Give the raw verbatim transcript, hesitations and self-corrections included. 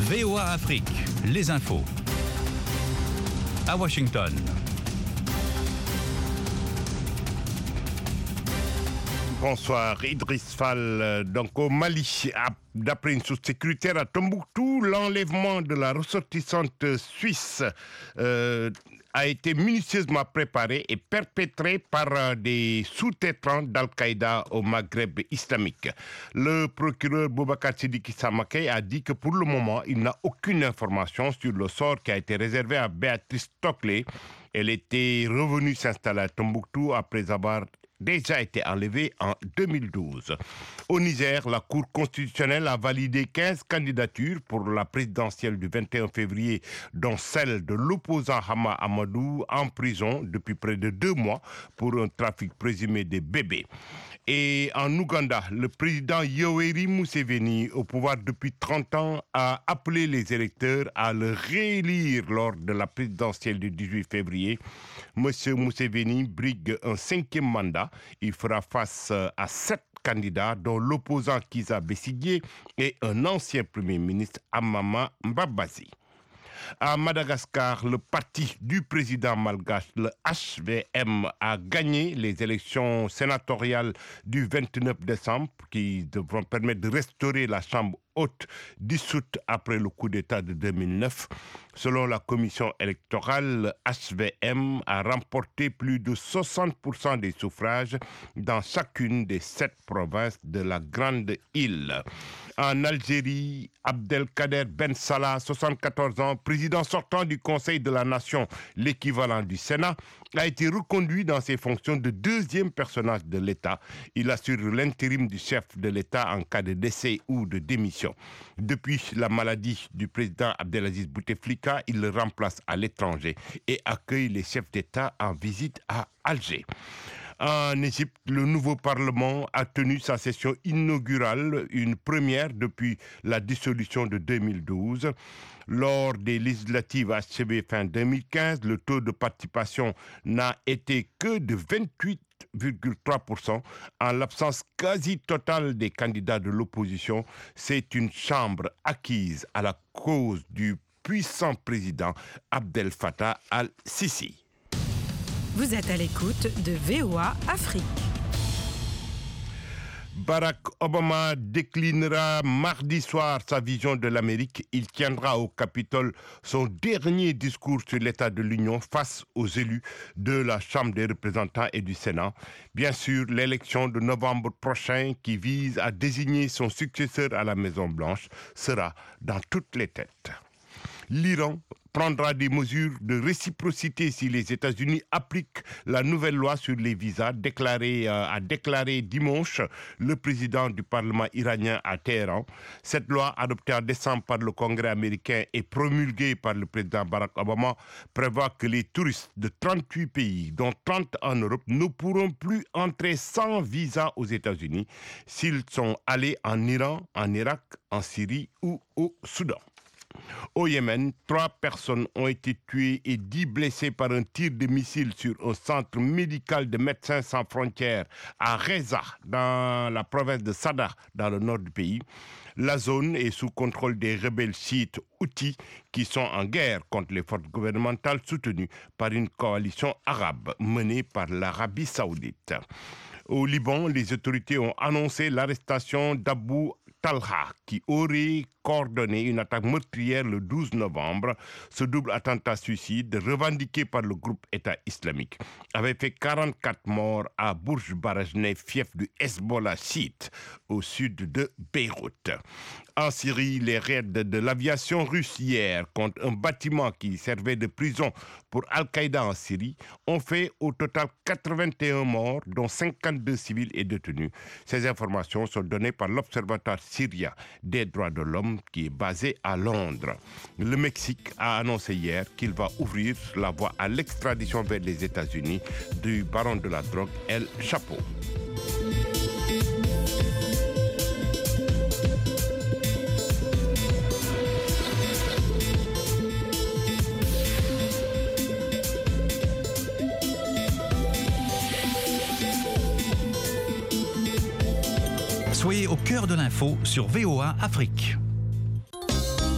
V O A Afrique, les infos. À Washington. Bonsoir, Idriss Fall. Donc au Mali, d'après une source sécuritaire à Tombouctou, l'enlèvement de la ressortissante suisse euh, a été minutieusement préparé et perpétré par des sous-traitants d'Al-Qaïda au Maghreb islamique. Le procureur Boubacar Sidiki Samakei a dit que pour le moment, il n'a aucune information sur le sort qui a été réservé à Béatrice Stockley. Elle était revenue s'installer à Tombouctou après avoir déjà été enlevée en deux mille douze. Au Niger, la Cour constitutionnelle a validé quinze candidatures pour la présidentielle du vingt et un février, dont celle de l'opposant Hama Amadou en prison depuis près de deux mois pour un trafic présumé des bébés. Et en Ouganda, le président Yoweri Museveni, au pouvoir depuis trente ans, a appelé les électeurs à le réélire lors de la présidentielle du dix-huit février. Monsieur Museveni brigue un cinquième mandat. Il fera face à sept candidats, dont l'opposant Kizza Besigye et un ancien premier ministre, Amama Mbabazi. À Madagascar, le parti du président malgache, le H V M, a gagné les élections sénatoriales du vingt-neuf décembre qui devront permettre de restaurer la Chambre haute dissoute après le coup d'État de deux mille neuf. Selon la commission électorale, le H V M a remporté plus de soixante pour cent des suffrages dans chacune des sept provinces de la Grande Île. En Algérie, Abdelkader Ben Salah, soixante-quatorze ans, président sortant du Conseil de la Nation, l'équivalent du Sénat, a été reconduit dans ses fonctions de deuxième personnage de l'État. Il assure l'intérim du chef de l'État en cas de décès ou de démission. Depuis la maladie du président Abdelaziz Bouteflika, il le remplace à l'étranger et accueille les chefs d'État en visite à Alger. En Égypte, le nouveau Parlement a tenu sa session inaugurale, une première depuis la dissolution de deux mille douze. Lors des législatives achevées fin deux mille quinze, le taux de participation n'a été que de vingt-huit virgule trois pour cent. En l'absence quasi totale des candidats de l'opposition, c'est une chambre acquise à la cause du puissant président Abdel Fattah al-Sisi. Vous êtes à l'écoute de V O A Afrique. Barack Obama déclinera mardi soir sa vision de l'Amérique. Il tiendra au Capitole son dernier discours sur l'état de l'Union face aux élus de la Chambre des représentants et du Sénat. Bien sûr, l'élection de novembre prochain qui vise à désigner son successeur à la Maison-Blanche sera dans toutes les têtes. L'Iran prendra des mesures de réciprocité si les États-Unis appliquent la nouvelle loi sur les visas déclarée, euh, a déclaré dimanche le président du Parlement iranien à Téhéran. Cette loi, adoptée en décembre par le Congrès américain et promulguée par le président Barack Obama, prévoit que les touristes de trente-huit pays, dont trente en Europe, ne pourront plus entrer sans visa aux États-Unis s'ils sont allés en Iran, en Irak, en Syrie ou au Soudan. Au Yémen, trois personnes ont été tuées et dix blessées par un tir de missile sur un centre médical de Médecins sans frontières à Reza, dans la province de Sada, dans le nord du pays. La zone est sous contrôle des rebelles chiites Houthis qui sont en guerre contre les forces gouvernementales soutenues par une coalition arabe menée par l'Arabie saoudite. Au Liban, les autorités ont annoncé l'arrestation d'Abou Talha, qui aurait coordonné une attaque meurtrière le douze novembre. Ce double attentat suicide, revendiqué par le groupe État islamique, avait fait quarante-quatre morts à Bourj Barajneh, fief du Hezbollah chiite, au sud de Beyrouth. En Syrie, les raids de l'aviation russe hier contre un bâtiment qui servait de prison pour Al-Qaïda en Syrie ont fait au total quatre-vingt-un morts, dont cinquante-deux civils et détenus. Ces informations sont données par l'Observatoire syrien des droits de l'homme qui est basé à Londres. Le Mexique a annoncé hier qu'il va ouvrir la voie à l'extradition vers les États-Unis du baron de la drogue El Chapo. Soyez au cœur de l'info sur V O A Afrique.